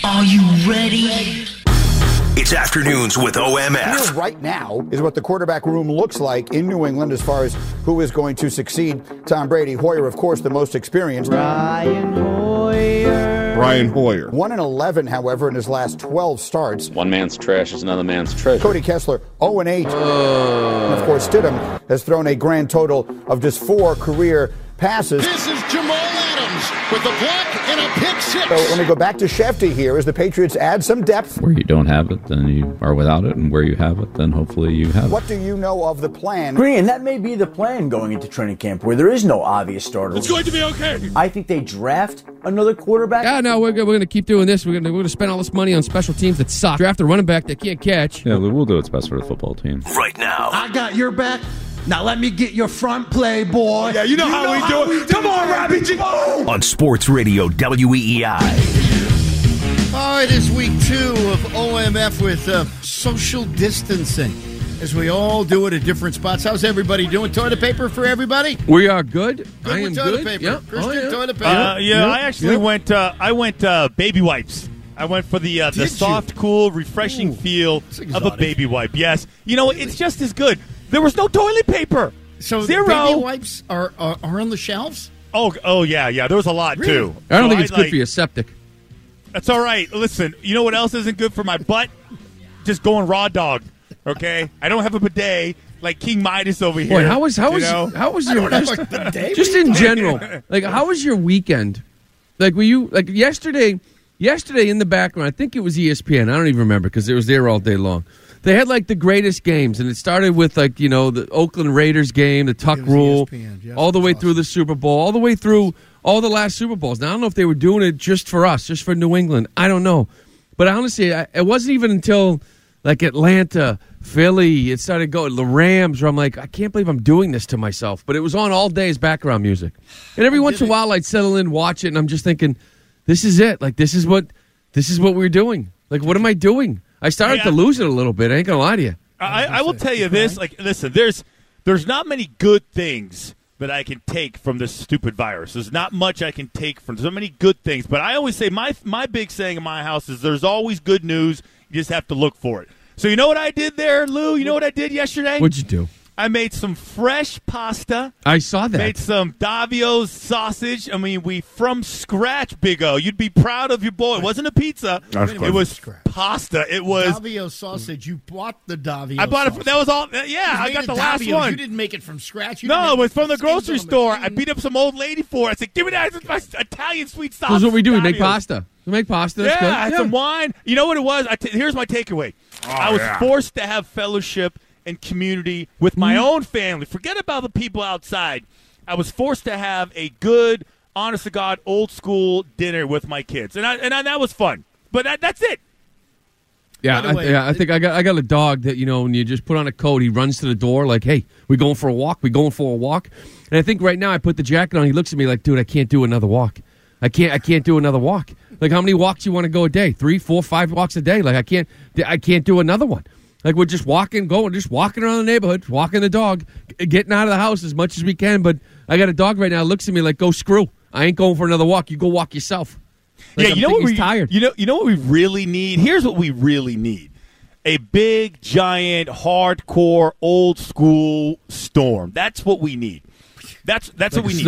Are you ready? It's Afternoons with OMF. Here right now is what the quarterback room looks like in New England as far as who is going to succeed Tom Brady. Hoyer, of course, the most experienced. Brian Hoyer. 1-11, however, in his last 12 starts. One man's trash is another man's treasure. Cody Kessler, 0-8. And, of course, Stidham has thrown a grand total of just 4 career passes. This is Jamal Adams with a block and a pick six. So let me go back to Shefty here as the Patriots add some depth. Where you don't have it, then you are without it, and where you have it, then hopefully you have it. What do you know of the plan? Green, that may be the plan going into training camp where there is no obvious starter. It's going to be okay. I think they draft another quarterback. Yeah, no, we're going to keep doing this. We're going to spend all this money on special teams that suck. Draft a running back that can't catch. Yeah, we'll do what's best for the football team. Right now. I got your back. Now let me get your front play, boy. Yeah, you know how we do it. Come on, Robbie G. On Sports Radio WEEI. All right, it's week 2 of OMF with social distancing, as we all do it at different spots. How's everybody doing? Toilet paper for everybody? We are good. I with am toilet good. paper. Yep. Christian, toilet paper. I actually went baby wipes. I went for the soft, cool, refreshing feel of a baby wipe. Yes. You know, it's just as good. There was no toilet paper. So Zero. baby wipes are on the shelves? Oh yeah. There was a lot, too. I don't So think it's good for your septic. That's all right. Listen, you know what else isn't good for my butt? Just going raw dog, okay? I don't have a bidet like King Midas over here. Boy, how was your just in general? Like, how was your weekend? Like, were you like yesterday in the background? I think it was ESPN. I don't even remember because it was there all day long. They had like the greatest games, and it started with like the Oakland Raiders game, the Tuck Rule, all the way through the Super Bowl, all the way through all the last Super Bowls. Now I don't know if they were doing it just for us, just for New England. I don't know, but honestly, it wasn't even until like Atlanta, Philly, it started going the Rams, where I'm like, I can't believe I'm doing this to myself. But it was on all day as background music, and every once in a while I'd settle in, watch it, and I'm just thinking, this is it. Like this is what we're doing. Like what am I doing? I started to lose it a little bit. I ain't gonna lie to you. I will tell you this. Like, listen, there's not many good things that I can take from this stupid virus. There's not much I can take from so many good things. But I always say my big saying in my house is there's always good news. You just have to look for it. So you know what I did there, Lou? You know what I did yesterday? What'd you do? I made some fresh pasta. I saw that. Made some Davio's sausage. I mean, we from scratch, Big O. You'd be proud of your boy. It wasn't a pizza. It was pasta. It was Davio sausage. You bought the Davio. I bought it. Sausage. That was all. Yeah, I got the last Davio. one. You didn't make it from scratch. No, it was from the grocery store. I beat up some old lady for it. I said, "Give me that. It's my Italian sweet sausage." That's what we do. We make Davio's. pasta. We make pasta. That's good. I had some wine. You know what it was? Here's my takeaway. I was forced to have fellowship and community with my own family. Forget about the people outside. I was forced to have a good, honest to God, old school dinner with my kids, and that was fun. But that's it. Yeah, I think I got a dog that when you just put on a coat, he runs to the door like, "Hey, we going for a walk? We going for a walk?" And I think right now I put the jacket on. He looks at me like, "Dude, I can't do another walk. I can't do another walk. Like, how many walks you want to go a day? 3, 4, 5 walks a day? Like, I can't do another one." Like, we're just walking around the neighborhood, walking the dog, getting out of the house as much as we can. But I got a dog right now that looks at me like, go screw. I ain't going for another walk. You go walk yourself. Like, you know what he's tired. You know what we really need? Here's what we really need. A big, giant, hardcore, old school storm. That's what we need. That's like what we need.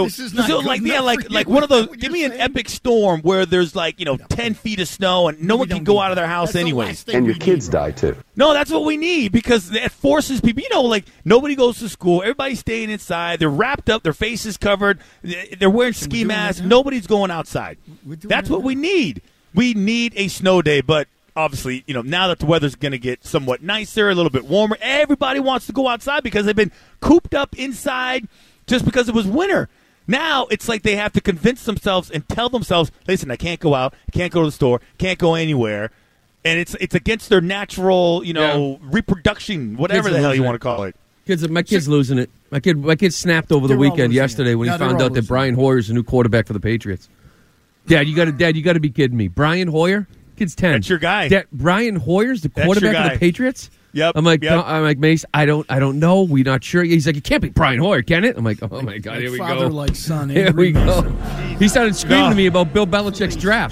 Like one of those. Give me an epic storm where there's 10 feet of snow and no one can go out of their house anyway. And your kids die too. No, that's what we need because it forces people. Nobody goes to school. Everybody's staying inside. They're wrapped up. Their faces covered. They're wearing ski masks. Nobody's going outside. That's what we need. We need a snow day, but. Obviously, now that the weather's going to get somewhat nicer, a little bit warmer, everybody wants to go outside because they've been cooped up inside just because it was winter. Now it's like they have to convince themselves and tell themselves, listen, I can't go out, I can't go to the store, can't go anywhere. And it's against their natural, reproduction, whatever the hell you want to call it. My kid's losing it. My kid snapped over the weekend yesterday when he found out that Brian Hoyer's the new quarterback for the Patriots. Dad, you got to be kidding me. Brian Hoyer? Kid's 10. That's your guy. Brian Hoyer's the quarterback of the Patriots? Yep. I'm like, Mace, I don't know. We're not sure. He's like, it can't be Brian Hoyer, can it? I'm like, oh my God, here we go. Father like son. Here we go. He started screaming to me about Bill Belichick's drafts.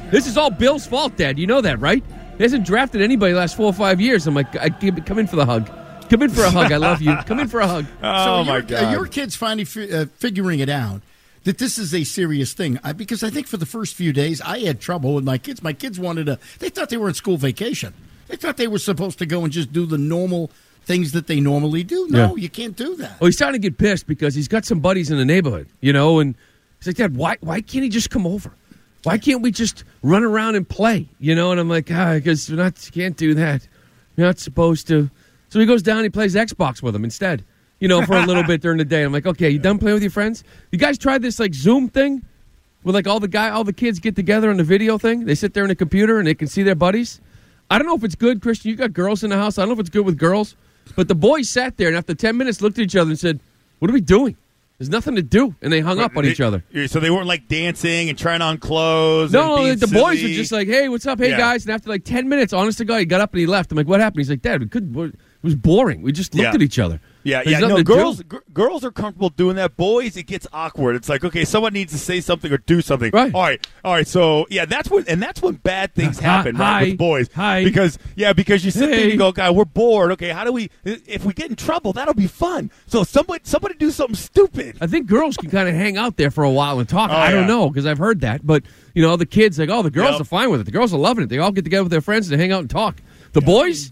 This is all Bill's fault, Dad. You know that, right? He hasn't drafted anybody the last 4 or 5 years. I'm like, come in for the hug. Come in for a hug. I love you. Come in for a hug. Oh, my God. Your kid's finally figuring it out that this is a serious thing. Because I think for the first few days, I had trouble with my kids. My kids they thought they were on school vacation. They thought they were supposed to go and just do the normal things that they normally do. No, you can't do that. Well, he's starting to get pissed because he's got some buddies in the neighborhood, and he's like, Dad, why can't he just come over? Why can't we just run around and play? And I'm like, because you can't do that. You're not supposed to. So he goes down, he plays Xbox with them instead, for a little bit during the day. I'm like, okay, you done playing with your friends? You guys tried this Zoom thing where all the kids get together on the video thing? They sit there in a computer and they can see their buddies. I don't know if it's good, Christian. You got girls in the house. I don't know if it's good with girls. But the boys sat there, and after 10 minutes, looked at each other and said, what are we doing? There's nothing to do. And they hung up on each other. So they weren't, dancing and trying on clothes? No, the boys were just like, hey, what's up? Hey, guys. And after, 10 minutes, honest to God, he got up and he left. I'm like, what happened? He's like, Dad, it was boring. We just looked at each other. No, girls are comfortable doing that. Boys, it gets awkward. It's like, okay, someone needs to say something or do something. Right. All right. So that's when bad things happen, right, with boys. Because you sit there and you go, God, we're bored. Okay, how do we? If we get in trouble, that'll be fun. So somebody do something stupid. I think girls can kind of hang out there for a while and talk. I don't know because I've heard that, but the kids like, the girls are fine with it. The girls are loving it. They all get together with their friends and hang out and talk. The boys,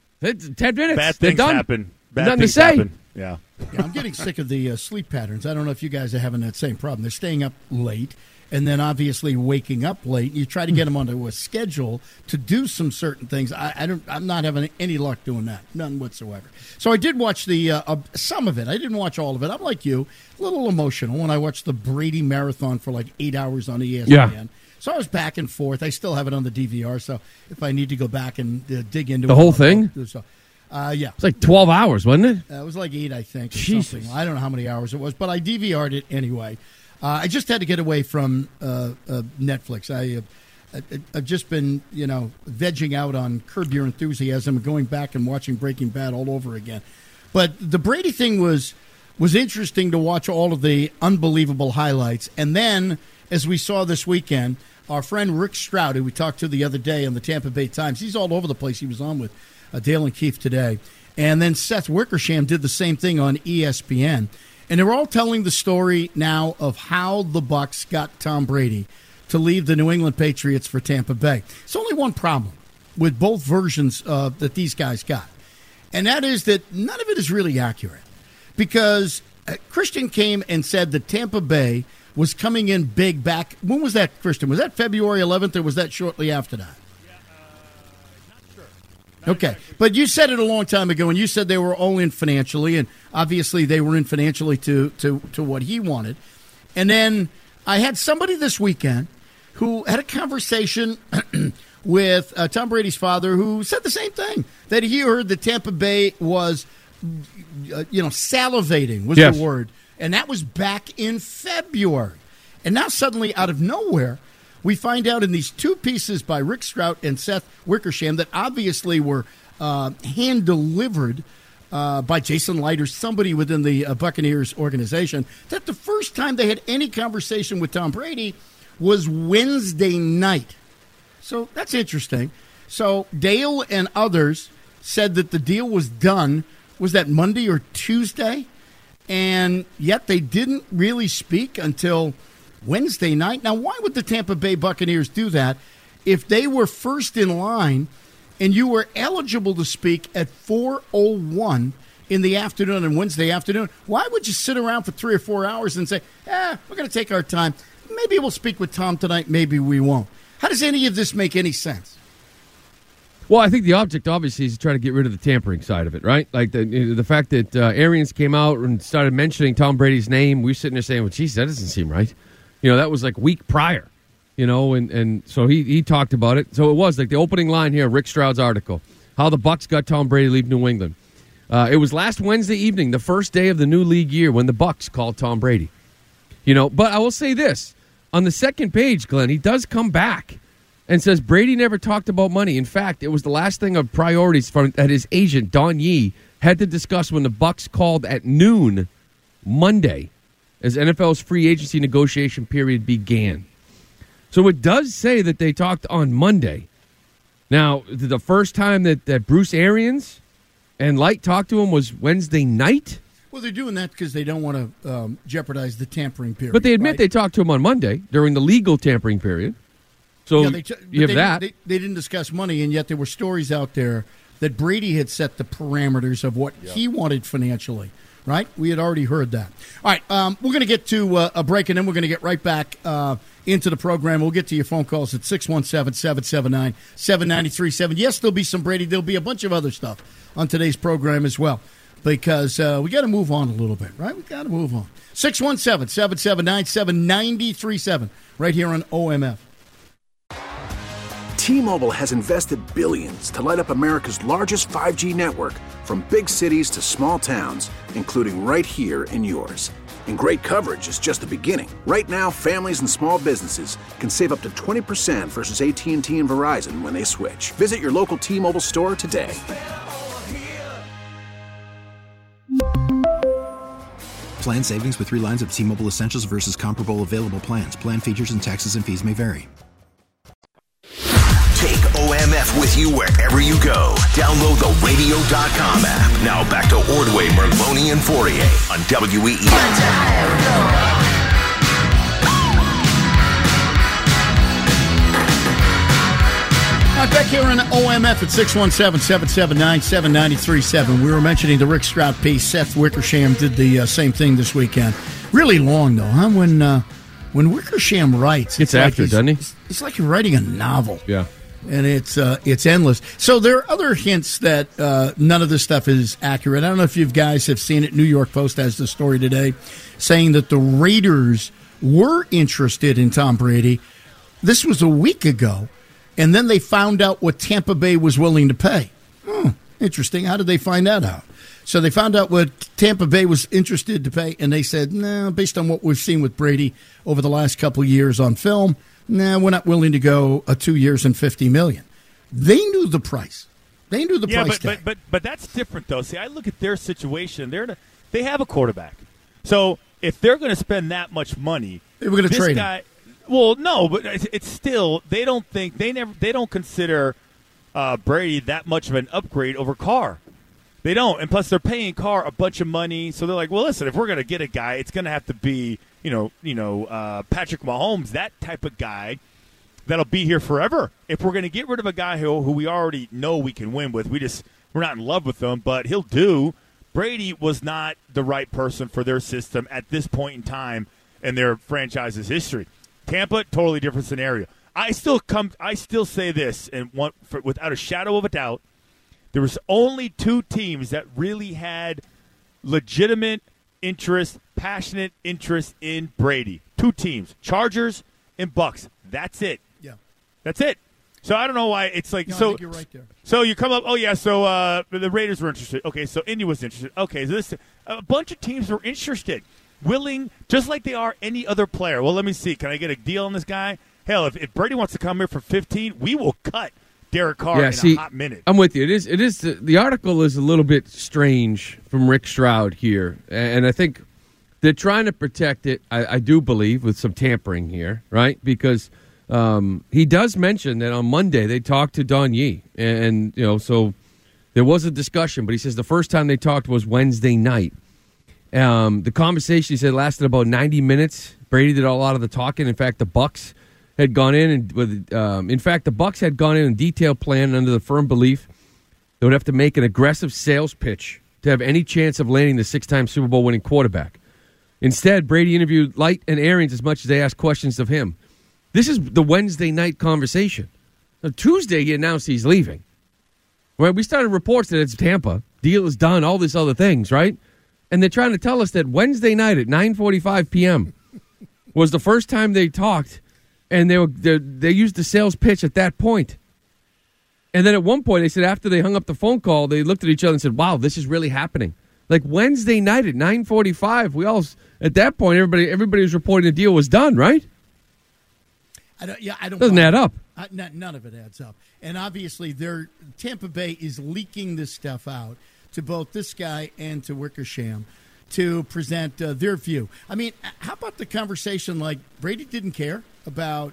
10 minutes, bad they're things done. happen. Bad Nothing things to say. Happen. Yeah, I'm getting sick of the sleep patterns. I don't know if you guys are having that same problem. They're staying up late and then obviously waking up late. You try to get them onto a schedule to do some certain things. I'm not having any luck doing that, none whatsoever. So I did watch some of it. I didn't watch all of it. I'm like you, a little emotional when I watched the Brady Marathon for 8 hours on ESPN. Yeah. So I was back and forth. I still have it on the DVR. So if I need to go back and dig into the whole thing. Yeah. It's 12 hours, wasn't it? It was 8, I think, or Jesus. something. I don't know how many hours it was, but I DVR'd it anyway. I just had to get away from Netflix. I've just been, vegging out on Curb Your Enthusiasm and going back and watching Breaking Bad all over again. But the Brady thing was interesting to watch all of the unbelievable highlights. And then, as we saw this weekend, our friend Rick Stroud, who we talked to the other day on the Tampa Bay Times, he's all over the place. He was on with Dale and Keith today. And then Seth Wickersham did the same thing on ESPN. And they're all telling the story now of how the Bucs got Tom Brady to leave the New England Patriots for Tampa Bay. It's only one problem with both versions that these guys got. And that is that none of it is really accurate. Because Christian came and said that Tampa Bay was coming in big back. When was that, Christian? Was that February 11th or was that shortly after that? Okay, but you said it a long time ago, and you said they were all in financially, and obviously they were in financially to what he wanted. And then I had somebody this weekend who had a conversation with Tom Brady's father who said the same thing, that he heard that Tampa Bay was, salivating was the word, and that was back in February. And now suddenly, out of nowhere, we find out in these two pieces by Rick Stroud and Seth Wickersham that obviously were hand-delivered by Jason Light or somebody within the Buccaneers organization, that the first time they had any conversation with Tom Brady was Wednesday night. So that's interesting. So Dale and others said that the deal was done, was that Monday or Tuesday? And yet they didn't really speak until Wednesday night. Now, why would the Tampa Bay Buccaneers do that if they were first in line and you were eligible to speak at 4:01 in the afternoon on Wednesday afternoon? Why would you sit around for 3 or 4 hours and say, we're going to take our time. Maybe we'll speak with Tom tonight. Maybe we won't. How does any of this make any sense? Well, I think the object, obviously, is to try to get rid of the tampering side of it, right? Like the fact that Arians came out and started mentioning Tom Brady's name. We were sitting there saying, well, geez, that doesn't seem right. That was week prior, and so he talked about it. So it was the opening line here, Rick Stroud's article, how the Bucs got Tom Brady to leave New England. It was last Wednesday evening, the first day of the new league year, when the Bucs called Tom Brady. But I will say this. On the second page, Glenn, he does come back and says Brady never talked about money. In fact, it was the last thing of priorities that his agent, Don Yee, had to discuss when the Bucs called at noon Monday as NFL's free agency negotiation period began. So it does say that they talked on Monday. Now, the first time that Bruce Arians and Light talked to him was Wednesday night. Well, they're doing that because they don't want to jeopardize the tampering period. But they admit they talked to him on Monday during the legal tampering period. So you have that. They didn't discuss money, and yet there were stories out there that Brady had set the parameters of what he wanted financially, right? We had already heard that. All right, we're going to get to a break, and then we're going to get right back into the program. We'll get to your phone calls at 617-779-7937. Yes, there'll be some Brady. There'll be a bunch of other stuff on today's program as well, because we got to move on a little bit, right? We got to move on. 617-779-7937 right here on OMF. T-Mobile has invested billions to light up America's largest 5G network, from big cities to small towns, including right here in yours. And great coverage is just the beginning. Right now, families and small businesses can save up to 20% versus AT&T and Verizon when they switch. Visit your local T-Mobile store today. Plan savings with 3 lines of T-Mobile Essentials versus comparable available plans. Plan features and taxes and fees may vary. Take OMF with you wherever you go. Download the radio.com app. Now back to Ordway, Merloni, and Fourier on WEEI. Back here on OMF at 617-779-7937. We were mentioning the Rick Stroud piece. Seth Wickersham did the same thing this weekend. Really long, though, huh? When Wickersham writes, it's after, doesn't he? It's like you're writing a novel. Yeah. And it's endless. So there are other hints that none of this stuff is accurate. I don't know if you guys have seen it. New York Post has the story today saying that the Raiders were interested in Tom Brady. This was a week ago. And then they found out what Tampa Bay was willing to pay. Interesting. How did they find that out? So they found out what Tampa Bay was interested to pay, and they said, no, based on what we've seen with Brady over the last couple of years on film, we're not willing to go 2 years and $50 million. They knew the price. They knew the price tag. But that's different, though. See, I look at their situation. They have a quarterback. So if they're going to spend that much money, they were going to trade him. Well, no, but it's still they don't consider Brady that much of an upgrade over Carr. They don't, and plus they're paying Carr a bunch of money, so they're like, well, listen, if we're going to get a guy, it's going to have to be Patrick Mahomes, that type of guy that'll be here forever. If we're going to get rid of a guy who we already know we can win with, we're not in love with him, but he'll do. Brady was not the right person for their system at this point in time in their franchise's history. Tampa, totally different scenario. I still say this, and without a shadow of a doubt, there was only 2 teams that really had legitimate interest, passionate interest in Brady. 2 teams, Chargers and Bucks. That's it. Yeah, that's it. So I don't know why it's like I so. think you're right there. So you come up. Oh yeah. So the Raiders were interested. Okay. So Indy was interested. Okay. So a bunch of teams were interested, willing, just like they are any other player. Well, let me see. Can I get a deal on this guy? Hell, if Brady wants to come here for 15, we will cut Derek Carr in a hot minute. I'm with you. It is. The article is a little bit strange from Rick Stroud here, and I think they're trying to protect it. I do believe with some tampering here, right? Because he does mention that on Monday they talked to Don Yee, and so there was a discussion. But he says the first time they talked was Wednesday night. The conversation, he said, lasted about 90 minutes. Brady did a lot of the talking. In fact, the Bucs had gone in and the Bucs had gone in a detailed plan under the firm belief they would have to make an aggressive sales pitch to have any chance of landing the 6-time Super Bowl winning quarterback. Instead, Brady interviewed Light and Arians as much as they asked questions of him. This is the Wednesday night conversation. Now, Tuesday, he announced he's leaving. Right? We started reports that it's Tampa. Deal is done, all these other things, right? And they're trying to tell us that Wednesday night at 9:45 p.m. was the first time they talked, and they used the sales pitch at that point. And then at one point, they said after they hung up the phone call, they looked at each other and said, wow, this is really happening. Like Wednesday night at 9:45, we all, at that point, everybody was reporting the deal was done, right? I don't. Doesn't add up. None of it adds up. And obviously, Tampa Bay is leaking this stuff out to both this guy and to Wickersham to present their view. I mean, how about the conversation like Brady didn't care about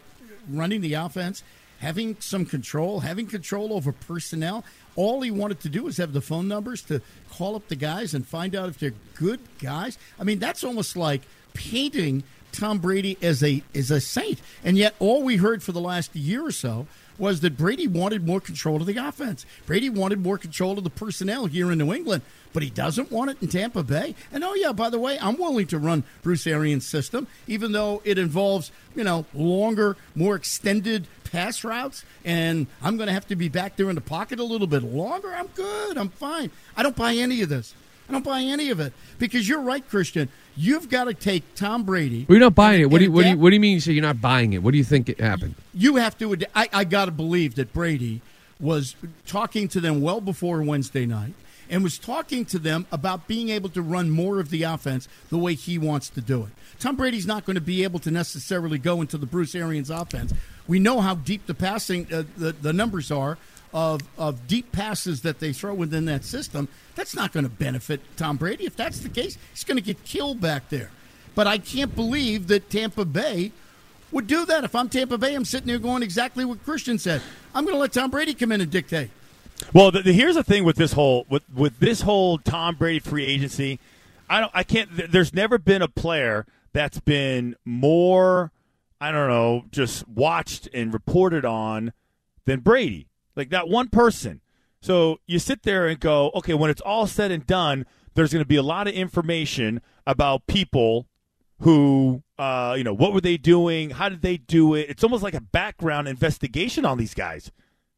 running the offense, having some control, having control over personnel. All he wanted to do was have the phone numbers to call up the guys and find out if they're good guys. I mean, that's almost like painting Tom Brady as a saint. And yet all we heard for the last year or so was that Brady wanted more control of the offense. Brady wanted more control of the personnel here in New England, but he doesn't want it in Tampa Bay. And, oh, yeah, by the way, I'm willing to run Bruce Arians' system, even though it involves, longer, more extended pass routes, and I'm going to have to be back there in the pocket a little bit longer. I'm good. I'm fine. I don't buy any of this. I don't buy any of it because you're right, Christian. You've got to take Tom Brady. We're not buying it. What do you mean? You say you're not buying it? What do you think it happened? You have to. I got to believe that Brady was talking to them well before Wednesday night and was talking to them about being able to run more of the offense the way he wants to do it. Tom Brady's not going to be able to necessarily go into the Bruce Arians offense. We know how deep the passing, the numbers are of deep passes that they throw within that system. That's not going to benefit Tom Brady. If that's the case, he's going to get killed back there. But I can't believe that Tampa Bay would do that. If I'm Tampa Bay, I'm sitting there going exactly what Christian said. I'm going to let Tom Brady come in and dictate. Well, here's the thing with this whole with this whole Tom Brady free agency. I can't. There's never been a player that's been more, just watched and reported on than Brady. Like that one person. So you sit there and go, okay, when it's all said and done, there's going to be a lot of information about people who, what were they doing? How did they do it? It's almost like a background investigation on these guys.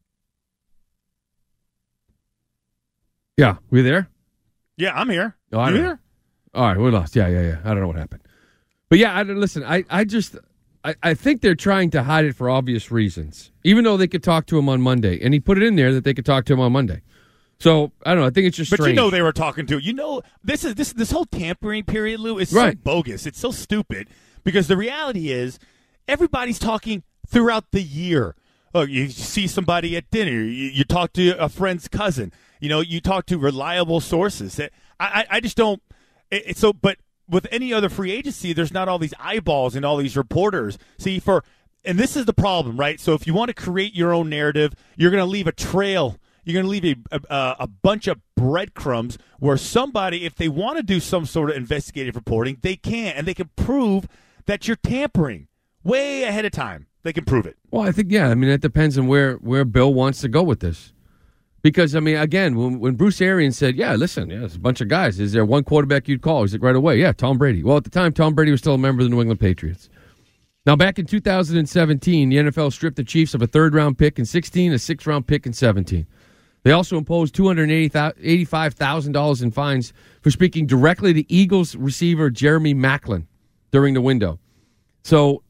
Yeah. We there? Yeah, I'm here. Oh, you here? All right, we lost. Yeah. I don't know what happened. But yeah, listen, I think they're trying to hide it for obvious reasons, even though they could talk to him on Monday. And he put it in there that they could talk to him on Monday. So, I don't know. I think it's just strange. But they were talking to this whole tampering period, Lou, is so bogus. It's so stupid because the reality is everybody's talking throughout the year. Oh, you see somebody at dinner. You talk to a friend's cousin. You talk to reliable sources. I just don't. But with any other free agency, there's not all these eyeballs and all these reporters. And this is the problem, right? So if you want to create your own narrative, you're going to leave a trail. You're going to leave a bunch of breadcrumbs where somebody, if they want to do some sort of investigative reporting, they can, and they can prove that you're tampering way ahead of time. They can prove it. Well, I think, it depends on where Bill wants to go with this. Because, again, when Bruce Arians said, there's a bunch of guys. Is there one quarterback you'd call? He's like, right away, yeah, Tom Brady. Well, at the time, Tom Brady was still a member of the New England Patriots. Now, back in 2017, the NFL stripped the Chiefs of a third-round pick in 16, a sixth-round pick in 17. They also imposed $285,000 in fines for speaking directly to Eagles receiver Jeremy Maclin during the window. So,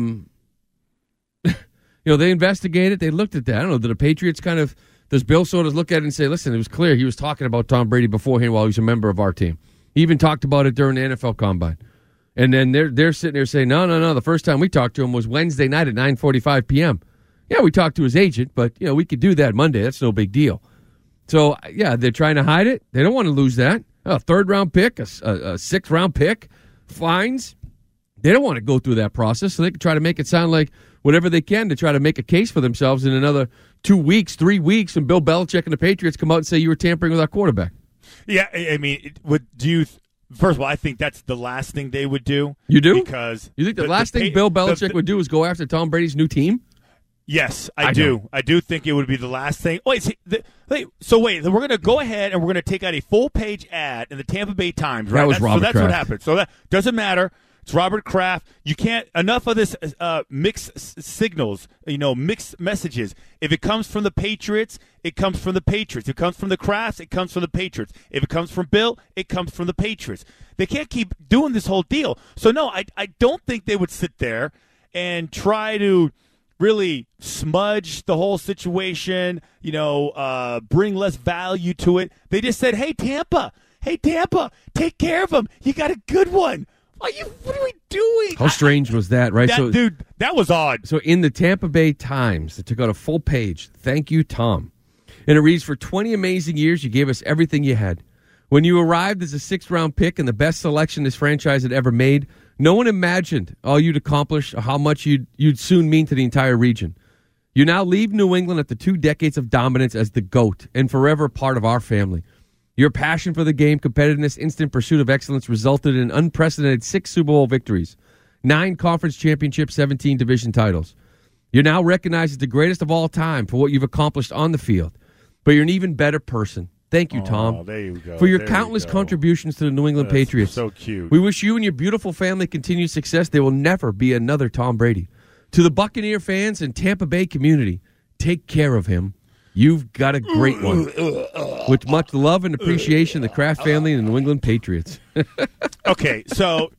they investigated. They looked at that. I don't know, did the Patriots does Bill sort of look at it and say, listen, it was clear he was talking about Tom Brady beforehand while he was a member of our team. He even talked about it during the NFL Combine. And then they're sitting there saying, no, the first time we talked to him was Wednesday night at 9:45 p.m. Yeah, we talked to his agent, but, we could do that Monday. That's no big deal. So, yeah, they're trying to hide it. They don't want to lose that. A third-round pick, a sixth-round pick, fines. They don't want to go through that process, so they can try to make it sound like whatever they can to try to make a case for themselves in another 2 weeks, 3 weeks, and Bill Belichick and the Patriots come out and say you were tampering with our quarterback. Yeah, first of all, I think that's the last thing they would do. You do? Because you think the last thing Bill Belichick would do is go after Tom Brady's new team? Yes, I do. I do think it would be the last thing. Wait, so we're going to go ahead and we're going to take out a full-page ad in the Tampa Bay Times, right? That was Robert Kraft. What happened. So that doesn't matter. It's Robert Kraft. You can't enough of this mixed signals, mixed messages. If it comes from the Patriots, it comes from the Patriots. If it comes from the Krafts, it comes from the Patriots. If it comes from Bill, it comes from the Patriots. They can't keep doing this whole deal. So no, I don't think they would sit there and try to really smudge the whole situation, bring less value to it. They just said, hey, Tampa, take care of him. You got a good one. What are we doing? How strange was that, right? Dude, that was odd. So in the Tampa Bay Times, they took out a full page. Thank you, Tom. And it reads, for 20 amazing years, you gave us everything you had. When you arrived as a sixth-round pick and the best selection this franchise had ever made, No one imagined all you'd accomplish or how much you'd soon mean to the entire region. You now leave New England after 2 decades of dominance as the GOAT and forever part of our family. Your passion for the game, competitiveness, instant pursuit of excellence resulted in unprecedented 6 Super Bowl victories, 9 conference championships, 17 division titles. You're now recognized as the greatest of all time for what you've accomplished on the field, but you're an even better person. Thank you, Tom, there you go. for your There countless you go. contributions to the New England Patriots. So cute. We wish you and your beautiful family continued success. There will never be another Tom Brady. To the Buccaneer fans and Tampa Bay community, take care of him. You've got a great one. With much love and appreciation, the Kraft family and the New England Patriots. Okay, so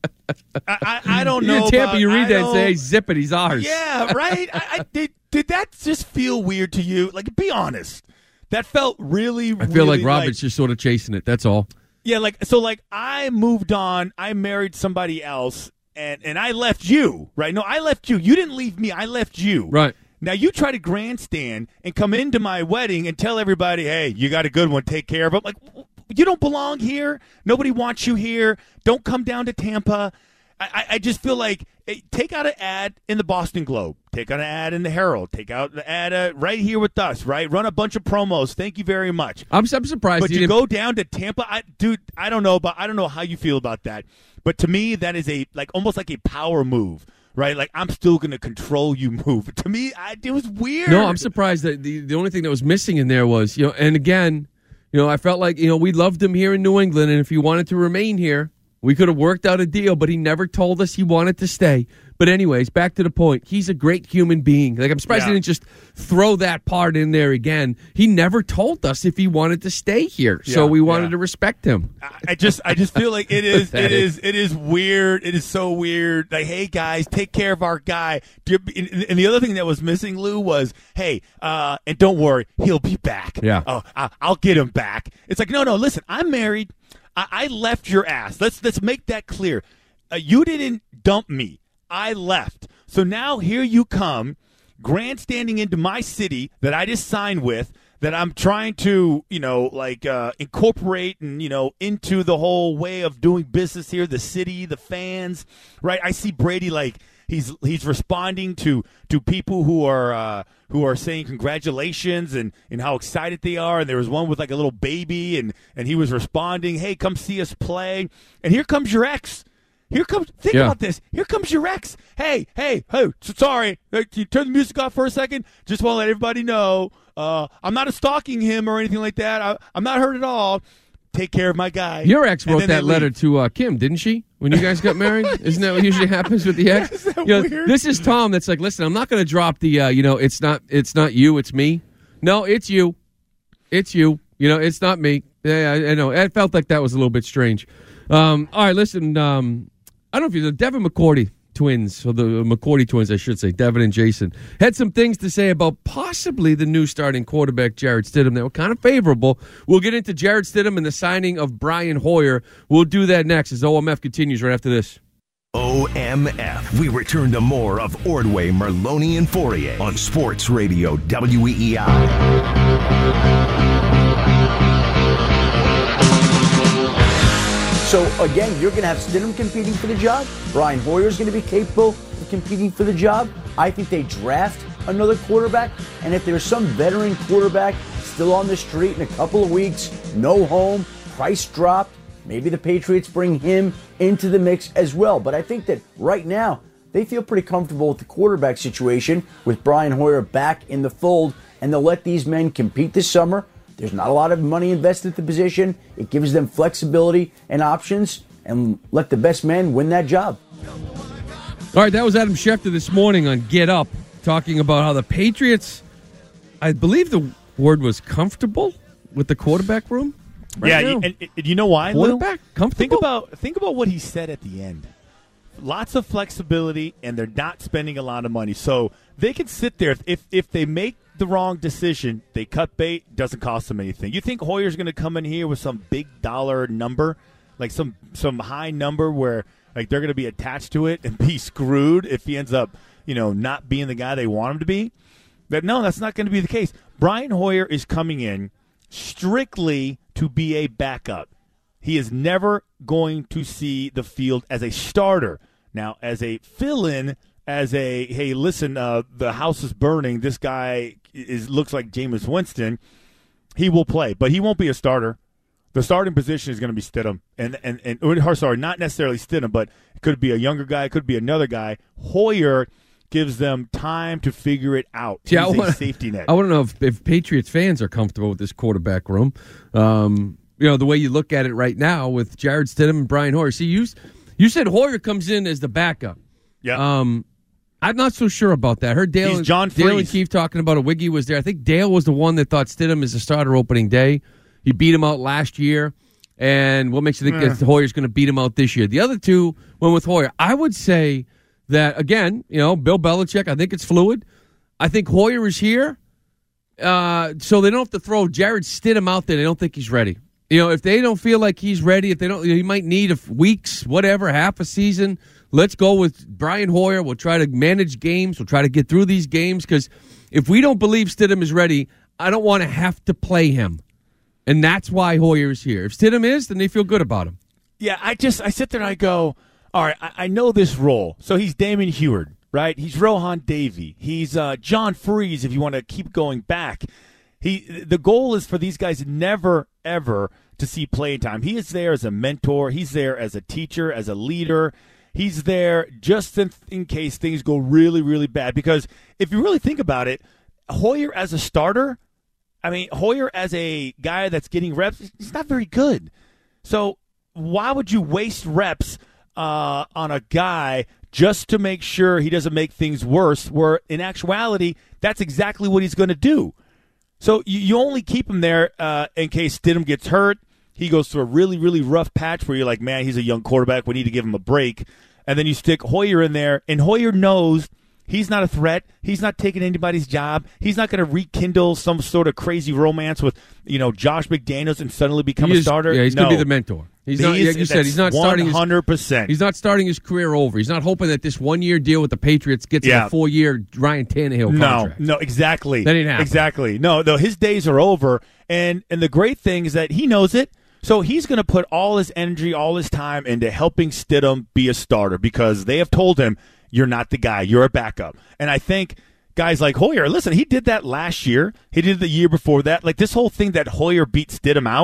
I don't know. You're in Tampa, about, you read I that and don't- say, hey, zip it, he's ours. Yeah, right? Did that just feel weird to you? Like, be honest. That felt really, I feel like Robert's just sort of chasing it. That's all. Yeah, like I moved on. I married somebody else, and I left you, right? No, I left you. You didn't leave me. I left you. Right. Now you try to grandstand and come into my wedding and tell everybody, hey, you got a good one. Take care of it. Like, you don't belong here. Nobody wants you here. Don't come down to Tampa. I just feel like take out an ad in the Boston Globe. Take out an ad in the Herald. Take out the ad right here with us, right? Run a bunch of promos. Thank you very much. I'm surprised. But you go down to Tampa. I don't know how you feel about that. But to me, that is almost like a power move, right? Like, I'm still going to control you move. To me, it was weird. No, I'm surprised that the only thing that was missing in there was, and again, I felt like, we loved him here in New England, and if he wanted to remain here, we could have worked out a deal, but he never told us he wanted to stay. But anyways, back to the point. He's a great human being. Like, I'm surprised he didn't just throw that part in there again. He never told us if he wanted to stay here, so we wanted to respect him. I just feel like it is weird. It is so weird. Like, hey guys, take care of our guy. And the other thing that was missing, Lou, was hey, and don't worry, he'll be back. Yeah. Oh, I'll get him back. It's like no, listen, I'm married. I left your ass. Let's make that clear. You didn't dump me. I left. So now here you come, grandstanding into my city that I just signed with, that I'm trying to, incorporate and, into the whole way of doing business here, the city, the fans, right? I see Brady like he's responding to people who are saying congratulations and how excited they are. And there was one with like a little baby and he was responding, hey, come see us play. And here comes your ex. Think about this. Here comes your ex. Hey, sorry. Can you turn the music off for a second? Just want to let everybody know I'm not stalking him or anything like that. I'm not hurt at all. Take care of my guy. Your ex wrote that letter to Kim, didn't she? When you guys got married? Isn't that what usually happens with the ex? Isn't that weird? This is Tom that's like, listen, I'm not going to drop the, it's not you, it's me. No, it's you. It's you. It's not me. Yeah, I know. It felt like that was a little bit strange. All right, listen, I don't know if you're the Devin McCourty twins, or the McCourty twins, I should say, Devin and Jason, had some things to say about possibly the new starting quarterback, Jarrett Stidham, that were kind of favorable. We'll get into Jarrett Stidham and the signing of Brian Hoyer. We'll do that next as OMF continues right after this. OMF. We return to more of Ordway, Merloni, and Fourier on Sports Radio WEEI. So, again, you're going to have Stidham competing for the job. Brian Hoyer's going to be capable of competing for the job. I think they draft another quarterback. And if there's some veteran quarterback still on the street in a couple of weeks, no home, price dropped, maybe the Patriots bring him into the mix as well. But I think that right now, they feel pretty comfortable with the quarterback situation with Brian Hoyer back in the fold. And they'll let these men compete this summer. There's not a lot of money invested at the position. It gives them flexibility and options, and let the best man win that job. All right, that was Adam Schefter this morning on Get Up, talking about how the Patriots, I believe the word was comfortable with the quarterback room. And you know why, Lou? Quarterback, comfortable. Think about what he said at the end. Lots of flexibility, and they're not spending a lot of money. So they can sit there. If they make the wrong decision, they cut bait, doesn't cost them anything. You think Hoyer's going to come in here with some big dollar number, like some high number where like they're going to be attached to it and be screwed if he ends up, not being the guy they want him to be? But no, that's not going to be the case. Brian Hoyer is coming in strictly to be a backup. He is never going to see the field as a starter. Now, as a fill-in, as a, hey, listen, the house is burning, this guy looks like Jameis Winston, he will play, but he won't be a starter. The starting position is going to be Stidham, not necessarily Stidham, but it could be a younger guy, it could be another guy. Hoyer gives them time to figure it out. He's a safety net. I want to know if Patriots fans are comfortable with this quarterback room. The way you look at it right now with Jarrett Stidham and Brian Hoyer. See, you said Hoyer comes in as the backup. Yeah. I'm not so sure about that. I heard Dale and Keefe talking about a Wiggy was there. I think Dale was the one that thought Stidham is the starter opening day. He beat him out last year. And what makes you think that Hoyer's going to beat him out this year? The other two went with Hoyer. I would say that, again, Bill Belichick, I think it's fluid. I think Hoyer is here. So they don't have to throw Jarrett Stidham out there. They don't think he's ready. If they don't feel like he's ready, if they don't, he might need weeks, whatever, half a season. Let's go with Brian Hoyer. We'll try to manage games. We'll try to get through these games because if we don't believe Stidham is ready, I don't want to have to play him. And that's why Hoyer is here. If Stidham is, then they feel good about him. Yeah, I sit there and I go, all right, I know this role. So he's Damon Heward, right? He's Rohan Davey. He's John Freeze, if you want to keep going back. The goal is for these guys never, ever to see play time. He is there as a mentor. He's there as a teacher, as a leader. He's there just in case things go really, really bad. Because if you really think about it, Hoyer as a starter, Hoyer as a guy that's getting reps, he's not very good. So why would you waste reps on a guy just to make sure he doesn't make things worse, where in actuality, that's exactly what he's going to do. So you only keep him there in case Stidham gets hurt. He goes through a really, really rough patch where you're like, man, he's a young quarterback. We need to give him a break. And then you stick Hoyer in there, and Hoyer knows he's not a threat. He's not taking anybody's job. He's not going to rekindle some sort of crazy romance with, Josh McDaniels and suddenly become a starter. Yeah, he's going to be the mentor. He's not, like you said, he's not starting 100%. He's not starting his career over. He's not hoping that this 1-year deal with the Patriots gets him a 4-year Ryan Tannehill contract. No, exactly. That ain't happening. Exactly. No, his days are over. And the great thing is that he knows it. So he's going to put all his energy, all his time into helping Stidham be a starter because they have told him, you're not the guy. You're a backup. And I think guys like Hoyer, listen, he did that last year. He did it the year before that. Like this whole thing that Hoyer beat Stidham out,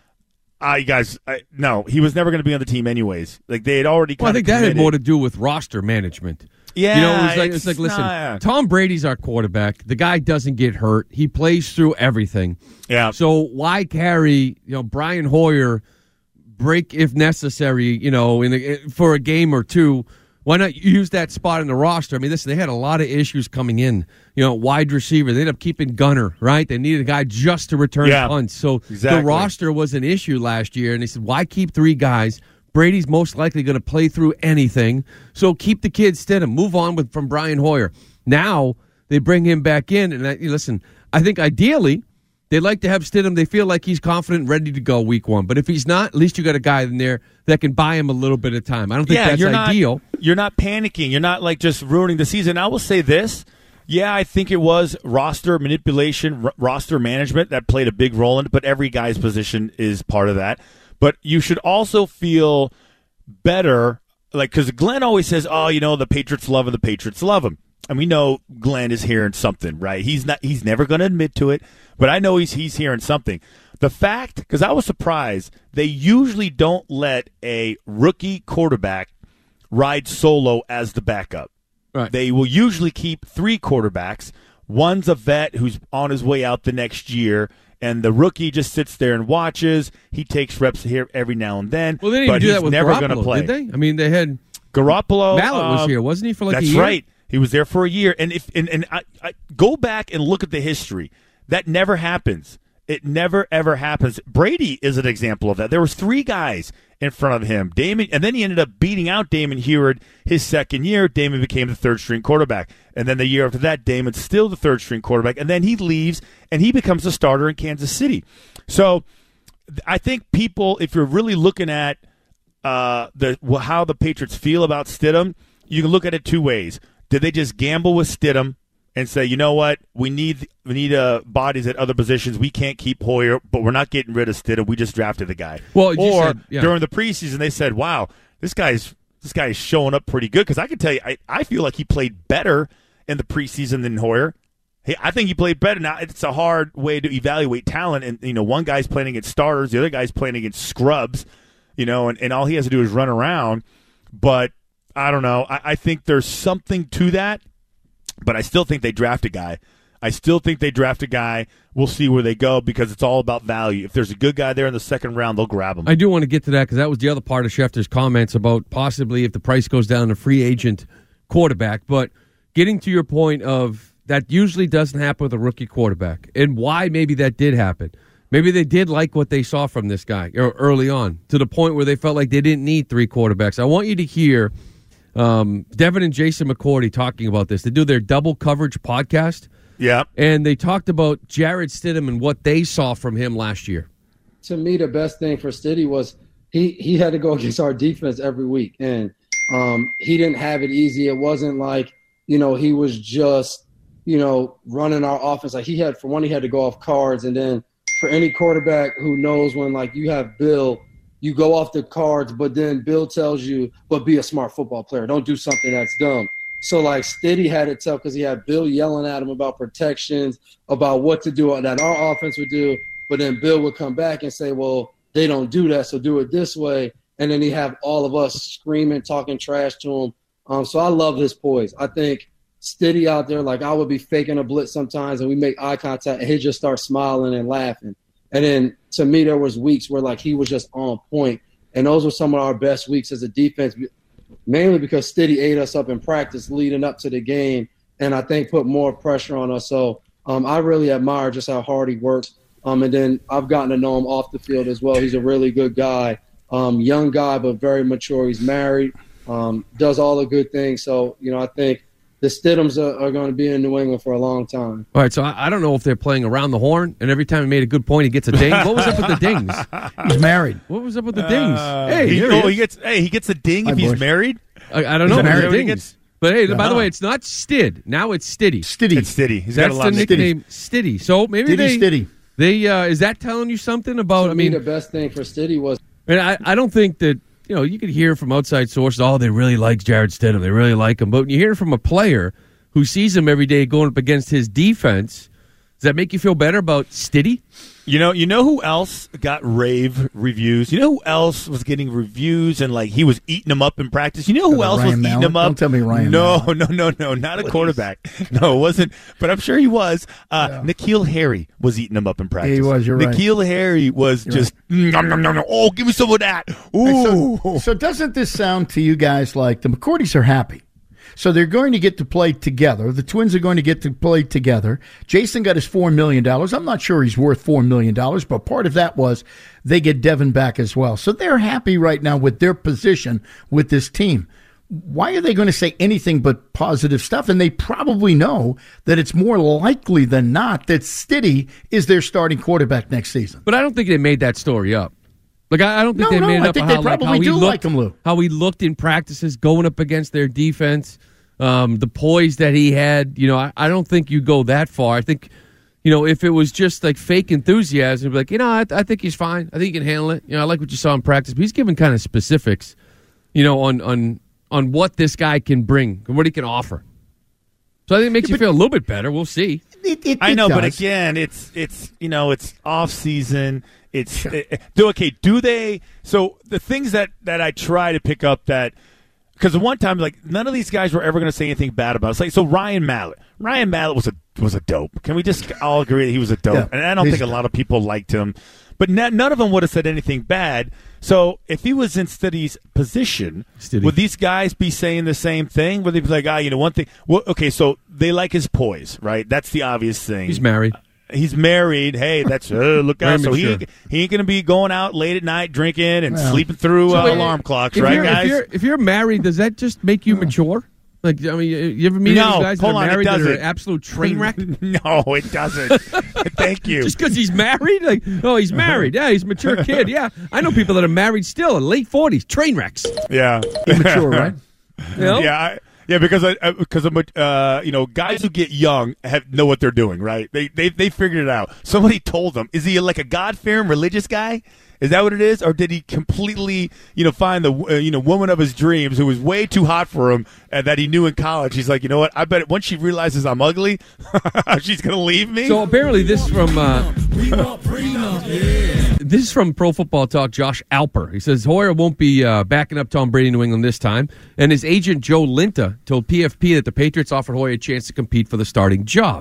no, he was never going to be on the team anyways. Like they had already I think that had more to do with roster management. Yeah. It's like listen, Tom Brady's our quarterback. The guy doesn't get hurt. He plays through everything. Yeah. So why carry, Brian Hoyer, break if necessary, for a game or two? Why not use that spot in the roster? Listen, they had a lot of issues coming in. Wide receiver. They ended up keeping Gunner, right? They needed a guy just to return punts. So the roster was an issue last year, and they said, why keep 3 guys? Brady's most likely going to play through anything. So keep the kid Stidham. Move on from Brian Hoyer. Now they bring him back in, and listen, I think ideally they'd like to have Stidham. They feel like he's confident and ready to go week 1. But if he's not, at least you got a guy in there that can buy him a little bit of time. I don't think that's ideal. You're not panicking. You're not like just ruining the season. I will say this. Yeah, I think it was roster manipulation, roster management that played a big role in it, but every guy's position is part of that. But you should also feel better, because Glenn always says, the Patriots love him, the Patriots love him. And we know Glenn is hearing something, right? He's never going to admit to it, but I know he's hearing something. The fact, because I was surprised, they usually don't let a rookie quarterback ride solo as the backup. Right. They will usually keep 3 quarterbacks. One's a vet who's on his way out the next year, and the rookie just sits there and watches. He takes reps here every now and then. Well, they didn't but do he's that with never Garoppolo, play. did they? They had Garoppolo. Mallett was here, wasn't he, for like a year? That's right. He was there for a year. And I go back and look at the history. That never happens. It never, ever happens. Brady is an example of that. There was 3 guys in front of him. Damon, and then he ended up beating out Damon Heward his second year. Damon became the 3rd-string quarterback. And then the year after that, Damon's still the 3rd-string quarterback. And then he leaves, and he becomes a starter in Kansas City. So I think people, if you're really looking at how the Patriots feel about Stidham, you can look at it 2 ways. Did they just gamble with Stidham and say, you know what, we need bodies at other positions. We can't keep Hoyer, but we're not getting rid of Stidham. We just drafted the guy. Well, during the preseason, they said, wow, this guy's this guy is showing up pretty good. Because I can tell you, I feel like he played better in the preseason than Hoyer. Hey, I think he played better. Now, it's a hard way to evaluate talent. And, one guy's playing against starters. The other guy's playing against scrubs, and all he has to do is run around. But I don't know. I think there's something to that. But I still think they draft a guy. We'll see where they go because it's all about value. If there's a good guy there in the second round, they'll grab him. I do want to get to that because that was the other part of Schefter's comments about possibly if the price goes down, a free agent quarterback. But getting to your point of that usually doesn't happen with a rookie quarterback, and why maybe that did happen. Maybe they did like what they saw from this guy early on to the point where they felt like they didn't need 3 quarterbacks. I want you to hear Devin and Jason McCourty talking about this. They do their double coverage podcast. Yeah. And they talked about Jarrett Stidham and what they saw from him last year. To me, the best thing for Stiddy was he had to go against our defense every week. And he didn't have it easy. It wasn't like, he was just, running our offense. Like he had to go off cards. And then for any quarterback who knows when, like, you have Bill, you go off the cards, but then Bill tells you, but be a smart football player. Don't do something that's dumb. So, like, Stiddy had it tough because he had Bill yelling at him about protections, about what to do that our offense would do. But then Bill would come back and say, well, they don't do that, so do it this way. And then he'd have all of us screaming, talking trash to him. So I love his poise. I think Stiddy out there, like I would be faking a blitz sometimes and we make eye contact and he'd just start smiling and laughing. And then to me, there was weeks where like he was just on point. And those were some of our best weeks as a defense, mainly because Stiddy ate us up in practice leading up to the game. And I think put more pressure on us. So I really admire just how hard he works. And then I've gotten to know him off the field as well. He's a really good guy, young guy, but very mature. He's married, does all the good things. So, I think the Stidhams are going to be in New England for a long time. All right, so I don't know if they're playing around the horn, and every time he made a good point, he gets a ding. What was up with the dings? He's married. What was up with the dings? He gets a ding if he's married? I don't know. Dings. But hey, by the way, it's not Stid. Now it's Stiddy. It's Stiddy. He's got a lot of nickname, Stiddy. So maybe Stiddy. They is that telling you something about? To me, the best thing for Stiddy was. And I don't think that you could hear from outside sources. Oh, they really like Jarrett Stidham. They really like him. But when you hear from a player who sees him every day going up against his defense, does that make you feel better about Stiddy? You know who else got rave reviews? You know who else was getting reviews and like he was eating them up in practice? You know who else was eating them up? Don't tell me Ryan. No, not a quarterback. No, it wasn't. But I'm sure he was. N'Keal Harry was eating them up in practice. Yeah, he was. You're right. N'Keal Harry was just no. Oh, give me some of that. Ooh. So doesn't this sound to you guys like the McCourtys are happy? So they're going to get to play together. The Twins are going to get to play together. Jason got his $4 million. I'm not sure he's worth $4 million, but part of that was they get Devin back as well. So they're happy right now with their position with this team. Why are they going to say anything but positive stuff? And they probably know that it's more likely than not that Stiddy is their starting quarterback next season. But I don't think they made that story up. Like I don't think they made it up. I think they probably do like him, Lou. How he looked in practices, going up against their defense, the poise that he had. I don't think you go that far. I think, if it was just like fake enthusiasm, like I think he's fine. I think he can handle it. I like what you saw in practice, but he's giving kind of specifics, on what this guy can bring and what he can offer. So I think it makes you feel a little bit better. We'll see. I know, but again, it's off season. Do they? So the things that I try to pick up because the one time like none of these guys were ever going to say anything bad about it. It's like so Ryan Mallett was a dope. Can we just all agree that he was a dope? Yeah, and I don't think a lot of people liked him, but none of them would have said anything bad. So if he was in Stiddy's position, would these guys be saying the same thing? Would they be like, one thing? Well, okay, so they like his poise, right? That's the obvious thing. He's married. Hey, that's look out. So he ain't going to be going out late at night drinking and sleeping through alarm clocks, right, guys? If you're married, does that just make you mature? Like, I mean, you ever meet any guys that are married that are an absolute train wreck? No, it doesn't. Thank you. Just because he's married? Like, he's married. Yeah, he's a mature kid. Yeah, I know people that are married still in late 40s. Train wrecks. Yeah. Immature, right? Yeah. Yeah, because guys who get young know what they're doing, right? They figured it out. Somebody told them, is he like a God-fearing religious guy? Is that what it is, or did he completely, find the woman of his dreams who was way too hot for him and that he knew in college? He's like, you know what? I bet once she realizes I'm ugly, she's gonna leave me. So apparently, this is from Pro Football Talk. Josh Alper. He says Hoyer won't be backing up Tom Brady in New England this time, and his agent Joe Linta told PFP that the Patriots offered Hoyer a chance to compete for the starting job.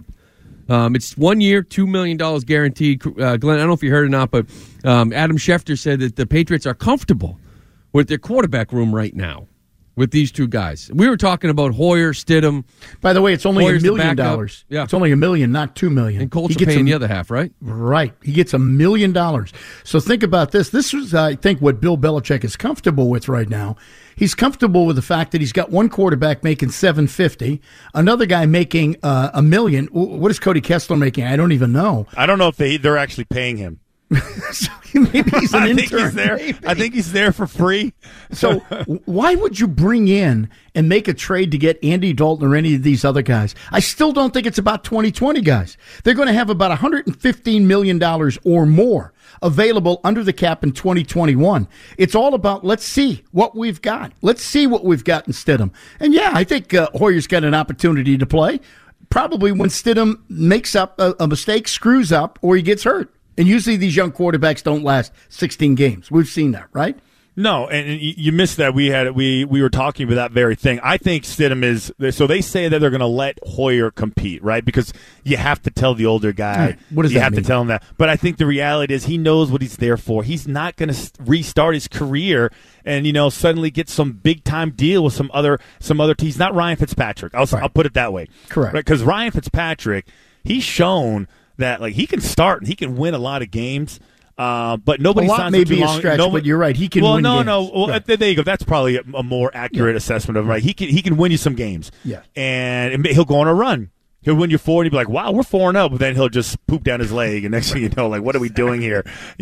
It's 1 year, $2 million guaranteed. Glenn, I don't know if you heard or not, but Adam Schefter said that the Patriots are comfortable with their quarterback room right now with these two guys. We were talking about Hoyer, Stidham. By the way, it's only Hoyer's $1 million. Yeah. It's only $1 million, not $2 million. And Colts are paying the other half, right? Right. He gets $1 million. So think about this. This is, I think, what Bill Belichick is comfortable with right now. He's comfortable with the fact that he's got one quarterback making $750, another guy making $1 million. What is Cody Kessler making? I don't even know. I don't know if they're actually paying him. So maybe he's an intern. Think he's there. Maybe. I think he's there for free. So why would you bring in and make a trade to get Andy Dalton or any of these other guys? I still don't think it's about 2020 guys. They're going to have about $115 million or more available under the cap in 2021. It's all about let's see what we've got. Let's see what we've got in Stidham. And yeah, I think Hoyer's got an opportunity to play. Probably when Stidham makes up a mistake, screws up, or he gets hurt. And usually these young quarterbacks don't last 16 games. We've seen that, right? No, and you missed that. We were talking about that very thing. I think Stidham is – so they say that they're going to let Hoyer compete, right? Because you have to tell the older guy. Right. What does you that have mean? to tell him that. But I think the reality is he knows what he's there for. He's not going to restart his career and, suddenly get some big-time deal with some other – he's not Ryan Fitzpatrick. I'll put it that way. Correct. Because Ryan Fitzpatrick, he's shown – that he can start and he can win a lot of games, but nobody. A lot may be a stretch, but you're right. He can win games. Well, right. There you go. That's probably a more accurate assessment of him. Right? He can win you some games. Yeah, and he'll go on a run. He'll win you 4, and you'll be like, "Wow, we're 4-0." But then he'll just poop down his leg, and next thing you know, what are we doing here?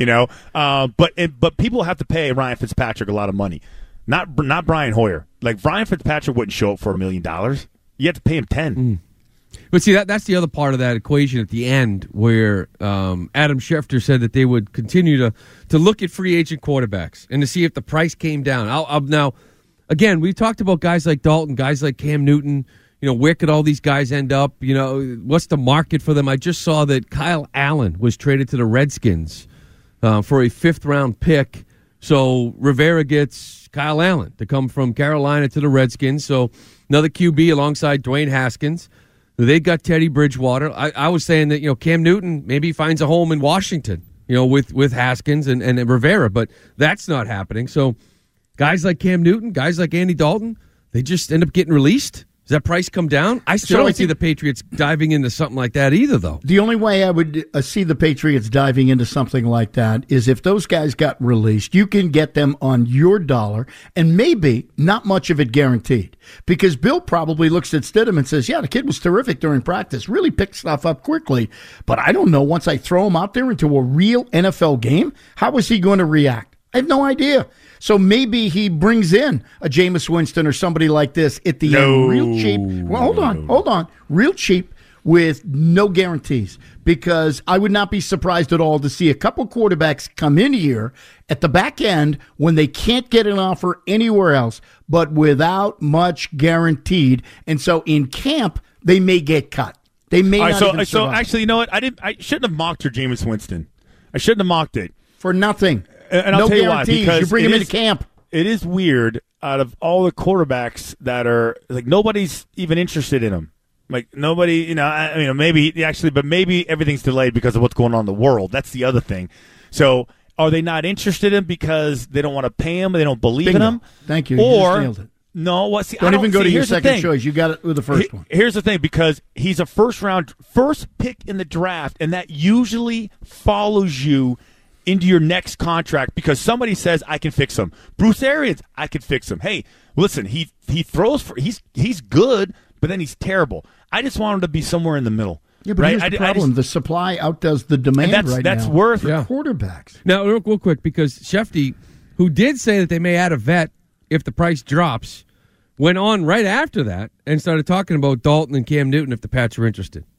But people have to pay Ryan Fitzpatrick a lot of money, not Brian Hoyer. Brian Fitzpatrick wouldn't show up for $1 million. You have to pay him 10. But see, that's the other part of that equation at the end where Adam Schefter said that they would continue to look at free agent quarterbacks and to see if the price came down. Now, again, we've talked about guys like Dalton, guys like Cam Newton. Where could all these guys end up? What's the market for them? I just saw that Kyle Allen was traded to the Redskins for a 5th-round pick. So Rivera gets Kyle Allen to come from Carolina to the Redskins. So another QB alongside Dwayne Haskins. They got Teddy Bridgewater. I was saying that, Cam Newton maybe finds a home in Washington, with Haskins and Rivera, but that's not happening. So guys like Cam Newton, guys like Andy Dalton, they just end up getting released. Does that price come down? I still don't see the Patriots diving into something like that either, though. The only way I would see the Patriots diving into something like that is if those guys got released, you can get them on your dollar and maybe not much of it guaranteed. Because Bill probably looks at Stidham and says, yeah, the kid was terrific during practice, really picked stuff up quickly. But I don't know, once I throw him out there into a real NFL game, how is he going to react? I have no idea. So maybe he brings in a Jameis Winston or somebody like this at the end, real cheap. Well, hold on. Real cheap with no guarantees, because I would not be surprised at all to see a couple quarterbacks come in here at the back end when they can't get an offer anywhere else, but without much guaranteed. And so in camp, they may get cut. They may not even survive. So actually, you know what? I shouldn't have mocked your Jameis Winston. I shouldn't have mocked it. For nothing. And I'll tell you why. Because you bring him into camp. It is weird. Out of all the quarterbacks that are nobody's even interested in him. Nobody, maybe actually, but maybe everything's delayed because of what's going on in the world. That's the other thing. So are they not interested in him because they don't want to pay him? They don't believe in him? Thank you. You just nailed it. No, don't even go to your second choice. You got it with the first one. Here's the thing, because he's a first pick in the draft, and that usually follows you into your next contract because somebody says, I can fix him. Bruce Arians, I can fix him. Hey, listen, he throws for he's good, but then he's terrible. I just want him to be somewhere in the middle. Yeah, but here's the problem. The supply outdoes the demand that's now. worth for quarterbacks. Now, real quick, because Shefty, who did say that they may add a vet if the price drops, went on right after that and started talking about Dalton and Cam Newton if the Pats are interested.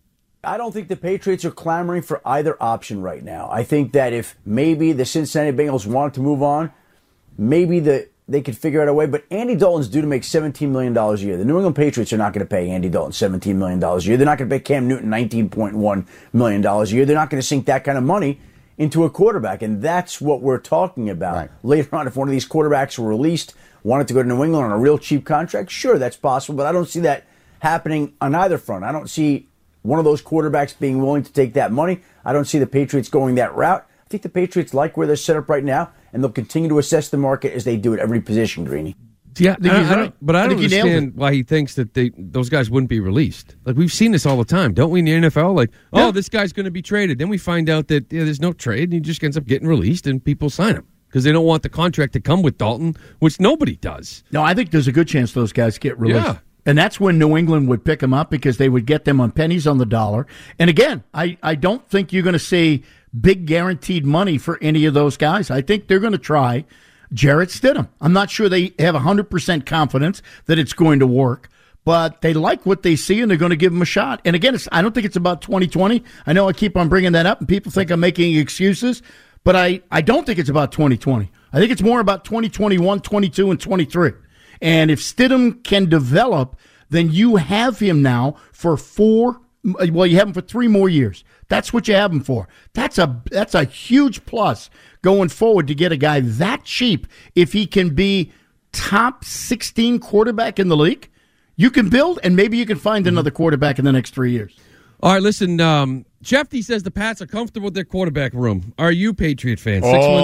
I don't think the Patriots are clamoring for either option right now. I think that if maybe the Cincinnati Bengals wanted to move on, maybe they could figure out a way. But Andy Dalton's due to make $17 million a year. The New England Patriots are not going to pay Andy Dalton $17 million a year. They're not going to pay Cam Newton $19.1 million a year. They're not going to sink that kind of money into a quarterback. And that's what we're talking about. Later on, if one of these quarterbacks were released, wanted to go to New England on a real cheap contract, sure, that's possible. But I don't see that happening on either front. I don't see one of those quarterbacks being willing to take that money. I don't see the Patriots going that route. I think the Patriots like where they're set up right now, and they'll continue to assess the market as they do at every position, Greeny. Yeah, I don't understand why he thinks that those guys wouldn't be released. Like, we've seen this all the time, don't we, in the NFL? Like, this guy's going to be traded. Then we find out that there's no trade, and he just ends up getting released, and people sign him because they don't want the contract to come with Dalton, which nobody does. No, I think there's a good chance those guys get released. Yeah. And that's when New England would pick them up because they would get them on pennies on the dollar. And again, I don't think you're going to see big guaranteed money for any of those guys. I think they're going to try Jarrett Stidham. I'm not sure they have 100% confidence that it's going to work, but they like what they see and they're going to give him a shot. And again, I don't think it's about 2020. I know I keep on bringing that up and people think I'm making excuses, but I don't think it's about 2020. I think it's more about 2021, 22, and 23. And if Stidham can develop, then you have him now for you have him for 3 more years. That's what you have him for. That's a huge plus going forward to get a guy that cheap. If he can be top 16 quarterback in the league, you can build, and maybe you can find another quarterback in the next 3 years. All right, listen, Shefty says the Pats are comfortable with their quarterback room. Are you Patriot fans?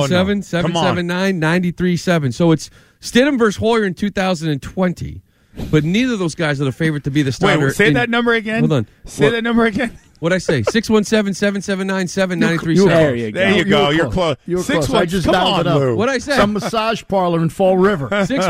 617-779-93.7. So it's Stidham versus Hoyer in 2020, but neither of those guys are the favorite to be the starter. Wait, say that number again. Hold on. Say that number again. What'd I say? 617-779-7937. There you go. You're close. You're close. I just dialed it up. What'd I say? Some massage parlor in Fall River.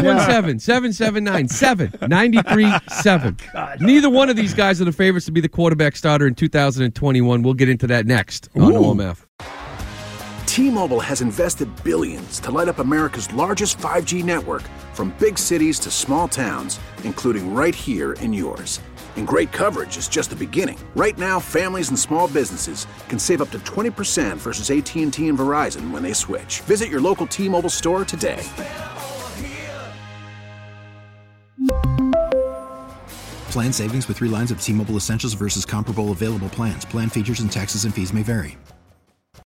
617-779-7937. Neither one of these guys are the favorites to be the quarterback starter in 2021. We'll get into that next on OMF. T-Mobile has invested billions to light up America's largest 5G network, from big cities to small towns, including right here in yours. And great coverage is just the beginning. Right now, families and small businesses can save up to 20% versus AT&T and Verizon when they switch. Visit your local T-Mobile store today. Plan savings with 3 lines of T-Mobile Essentials versus comparable available plans. Plan features and taxes and fees may vary.